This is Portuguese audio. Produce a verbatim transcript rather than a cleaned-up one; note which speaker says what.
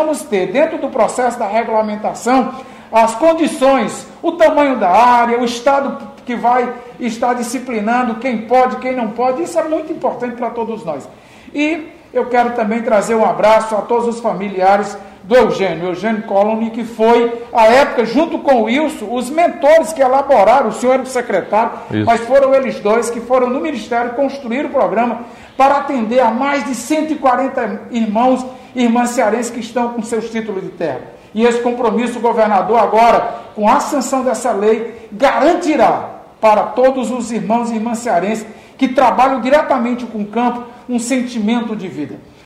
Speaker 1: precisamos ter, dentro do processo da regulamentação, as condições, o tamanho da área, o Estado que vai estar disciplinando quem pode, quem não pode. Isso é muito importante para todos nós. E eu quero também trazer um abraço a todos os familiares do Eugênio, Eugênio Colony, que foi, à época, junto com o Wilson, os mentores que elaboraram, o senhor era o secretário, Isso. mas foram eles dois que foram no Ministério construir o programa para atender a mais de cento e quarenta irmãos e irmãs cearenses que estão com seus títulos de terra. E esse compromisso, o governador, agora, com a sanção dessa lei, garantirá para todos os irmãos e irmãs cearenses que trabalham diretamente com o campo um sentimento de vida.